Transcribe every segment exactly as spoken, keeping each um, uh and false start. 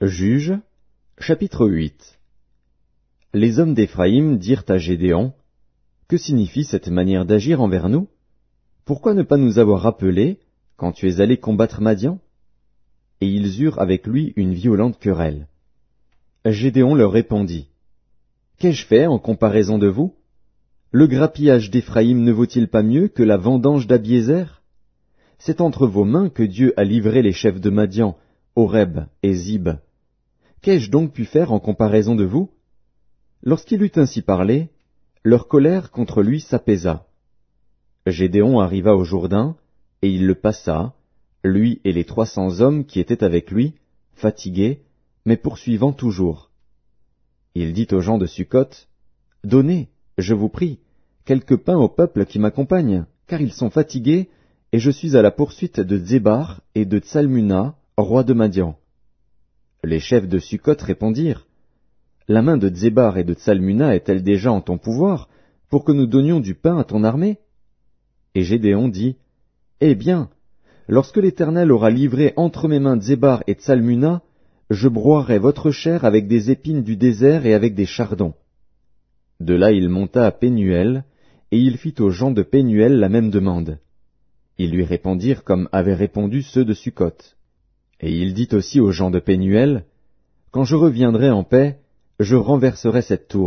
Juges, chapitre huit. Les hommes d'Éphraïm dirent à Gédéon, « Que signifie cette manière d'agir envers nous? Pourquoi ne pas nous avoir rappelés quand tu es allé combattre Madian ?» Et ils eurent avec lui une violente querelle. Gédéon leur répondit, « Qu'ai-je fait en comparaison de vous? Le grappillage d'Éphraïm ne vaut-il pas mieux que la vendange d'Abiézer? C'est entre vos mains que Dieu a livré les chefs de Madian, Oreb et Zib. Qu'ai-je donc pu faire en comparaison de vous? » Lorsqu'il eut ainsi parlé, leur colère contre lui s'apaisa. Gédéon arriva au Jourdain, et il le passa, lui et les trois cents hommes qui étaient avec lui, fatigués, mais poursuivant toujours. Il dit aux gens de Succoth, « Donnez, je vous prie, quelque pain au peuple qui m'accompagne, car ils sont fatigués, et je suis à la poursuite de Zébar et de Tsalmuna, roi de Madian. » Les chefs de Succoth répondirent, « La main de Zébar et de Tsalmuna est-elle déjà en ton pouvoir, pour que nous donnions du pain à ton armée? » Et Gédéon dit, « Eh bien, lorsque l'Éternel aura livré entre mes mains Zébar et Tsalmuna, je broierai votre chair avec des épines du désert et avec des chardons. » De là il monta à Pénuel, et il fit aux gens de Pénuel la même demande. Ils lui répondirent comme avaient répondu ceux de Succoth. Et il dit aussi aux gens de Pénuel, « Quand je reviendrai en paix, je renverserai cette tour. »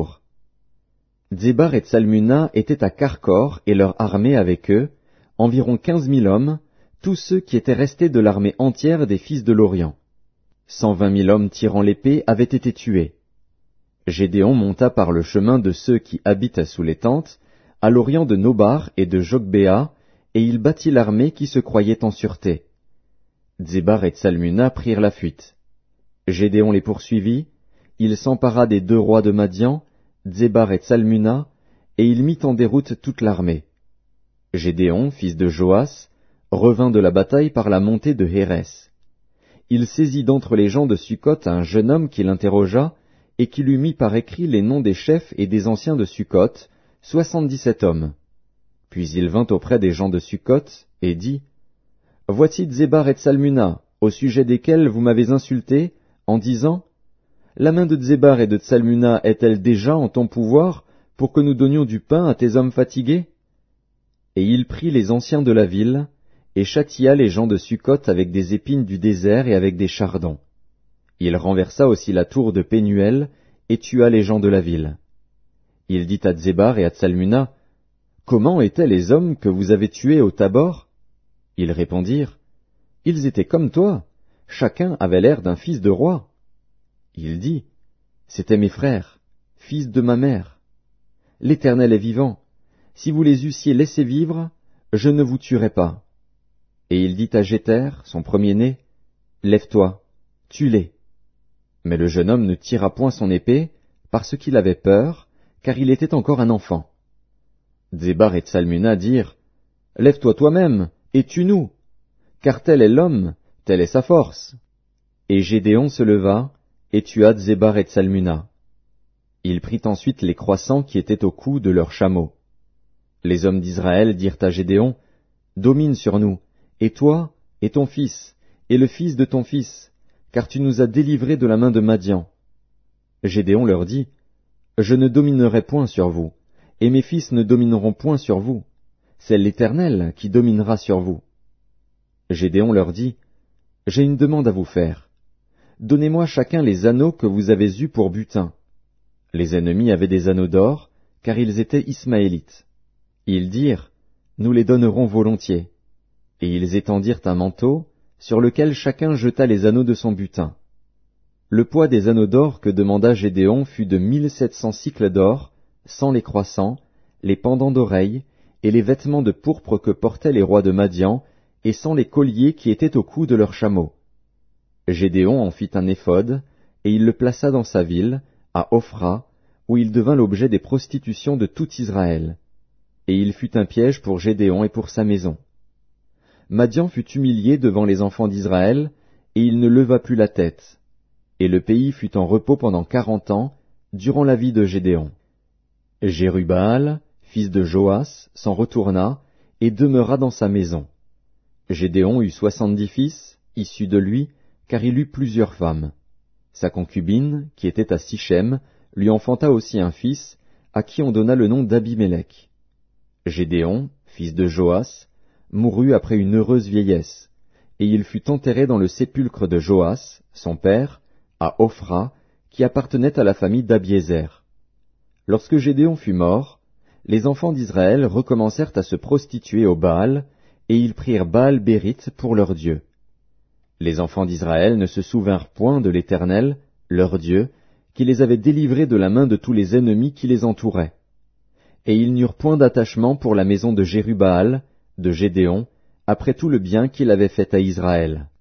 Zébar et Tsalmuna étaient à Karkor et leur armée avec eux, environ quinze mille hommes, tous ceux qui étaient restés de l'armée entière des fils de l'Orient. Cent vingt mille hommes tirant l'épée avaient été tués. Gédéon monta par le chemin de ceux qui habitent sous les tentes, à l'orient de Nobar et de Jogbéa, et il battit l'armée qui se croyait en sûreté. Zébar et Tsalmuna prirent la fuite. Gédéon les poursuivit, il s'empara des deux rois de Madian, Zébar et Tsalmuna, et il mit en déroute toute l'armée. Gédéon, fils de Joas, revint de la bataille par la montée de Hérès. Il saisit d'entre les gens de Succoth un jeune homme qui l'interrogea, et qui lui mit par écrit les noms des chefs et des anciens de Succoth, soixante-dix-sept hommes. Puis il vint auprès des gens de Succoth, et dit, « Voici Zébar et Tsalmuna, au sujet desquels vous m'avez insulté, en disant, « La main de Zébar et de Tsalmuna est-elle déjà en ton pouvoir, pour que nous donnions du pain à tes hommes fatigués? » Et il prit les anciens de la ville, et châtia les gens de Succoth avec des épines du désert et avec des chardons. Il renversa aussi la tour de Pénuel, et tua les gens de la ville. Il dit à Zébar et à Tsalmuna, « Comment étaient les hommes que vous avez tués au Tabor? » Ils répondirent, « Ils étaient comme toi, chacun avait l'air d'un fils de roi. » Il dit, « C'étaient mes frères, fils de ma mère. L'Éternel est vivant, si vous les eussiez laissés vivre, je ne vous tuerais pas. » Et il dit à Jéter, son premier-né, « Lève-toi, tue-les. » Mais le jeune homme ne tira point son épée, parce qu'il avait peur, car il était encore un enfant. Zébar et Tsalmuna dirent, « Lève-toi toi-même, et tue-nous, car tel est l'homme, telle est sa force. » Et Gédéon se leva, et tua Zébar et Tsalmuna. Il prit ensuite les croissants qui étaient au cou de leurs chameaux. Les hommes d'Israël dirent à Gédéon, « Domine sur nous, et toi, et ton fils, et le fils de ton fils, car tu nous as délivrés de la main de Madian. » Gédéon leur dit, « Je ne dominerai point sur vous, et mes fils ne domineront point sur vous. C'est l'Éternel qui dominera sur vous. » Gédéon leur dit, « J'ai une demande à vous faire. Donnez-moi chacun les anneaux que vous avez eus pour butin. » Les ennemis avaient des anneaux d'or, car ils étaient ismaélites. Ils dirent, « Nous les donnerons volontiers. » Et ils étendirent un manteau, sur lequel chacun jeta les anneaux de son butin. Le poids des anneaux d'or que demanda Gédéon fut de mille sept cents cycles d'or, sans les croissants, les pendants d'oreilles, et les vêtements de pourpre que portaient les rois de Madian, et sans les colliers qui étaient au cou de leurs chameaux. Gédéon en fit un éphod, et il le plaça dans sa ville, à Ophra, où il devint l'objet des prostitutions de tout Israël. Et il fut un piège pour Gédéon et pour sa maison. Madian fut humilié devant les enfants d'Israël, et il ne leva plus la tête. Et le pays fut en repos pendant quarante ans, durant la vie de Gédéon. Jérubbaal, fils de Joas, s'en retourna, et demeura dans sa maison. Gédéon eut soixante-dix fils, issus de lui, car il eut plusieurs femmes. Sa concubine, qui était à Sichem, lui enfanta aussi un fils, à qui on donna le nom d'Abimélec. Gédéon, fils de Joas, mourut après une heureuse vieillesse, et il fut enterré dans le sépulcre de Joas, son père, à Ophra, qui appartenait à la famille d'Abiézer. Lorsque Gédéon fut mort, les enfants d'Israël recommencèrent à se prostituer au Baal, et ils prirent Baal-Bérith pour leur Dieu. Les enfants d'Israël ne se souvinrent point de l'Éternel, leur Dieu, qui les avait délivrés de la main de tous les ennemis qui les entouraient. Et ils n'eurent point d'attachement pour la maison de Jérubbaal, de Gédéon, après tout le bien qu'il avait fait à Israël.